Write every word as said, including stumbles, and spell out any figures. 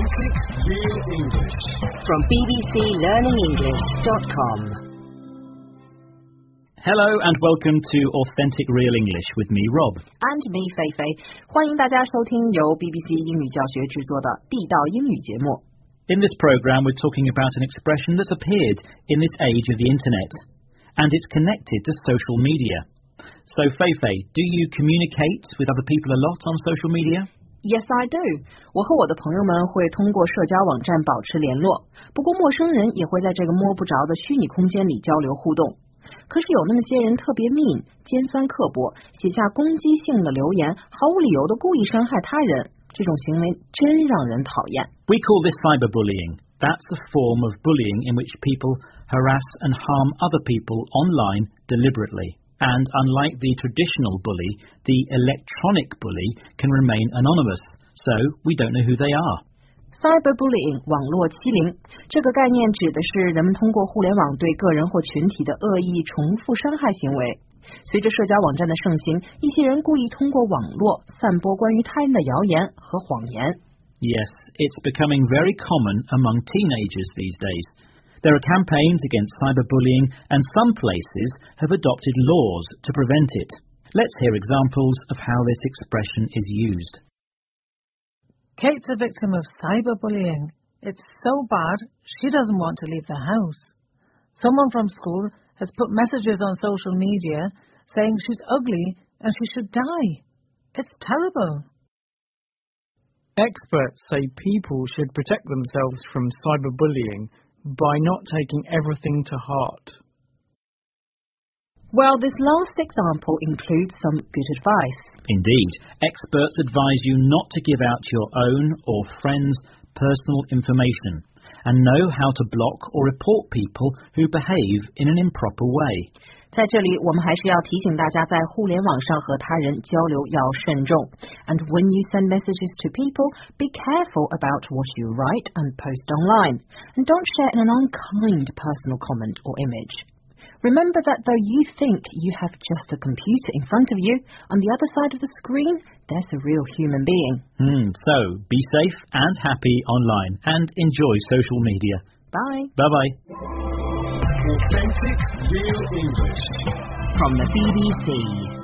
Authentic Real English from b b c learning english dot com. Hello and welcome to Authentic Real English with me, Rob. And me, Fei Fei. 欢迎大家收听由 B B C 英语教学制作的地道英语节目。 In this program, we're talking about an expression that's appeared in this age of the internet, and it's connected to social media. So, Fei Fei, do you communicate with other people a lot on social media? Yes, I do. 我和我的朋友们会通过社交网站保持联络，不过陌生人也会在这个摸不着的虚拟空间里交流互动。可是有那么些人特别 mean 尖酸刻薄，写下攻击性的留言，毫无理由的故意伤害他人，这种行为真让人讨厌。 We call this cyberbullying. That's a form of bullying in which people harass and harm other people online deliberately. And unlike the traditional bully, the electronic bully can remain anonymous, so we don't know who they are. Cyberbullying 网络欺凌，这个概念指的是人们通过互联网对个人或群体的恶意重复伤害行为。随着社交网站的盛行，一些人故意通过网络散播关于他人的谣言和谎言。 Yes, it's becoming very common among teenagers these days. There are campaigns against cyberbullying, and some places have adopted laws to prevent it. Let's hear examples of how this expression is used. Kate's a victim of cyberbullying. It's so bad, she doesn't want to leave the house. Someone from school has put messages on social media saying she's ugly and she should die. It's terrible. Experts say people should protect themselves from cyberbullying by not taking everything to heart. Well, this last example includes some good advice. Indeed, experts advise you not to give out your own or friends' personal information and know how to block or report people who behave in an improper way. 在这里，我们还是要提醒大家，在互联网上和他人交流要慎重。And when you send messages to people, be careful about what you write and post online. And don't share an unkind personal comment or image. Remember that though you think you have just a computer in front of you, on the other side of the screen, there's a real human being. Mm, so, be safe and happy online and enjoy social media. Bye. Bye-bye. Authentic Real English From the B B C.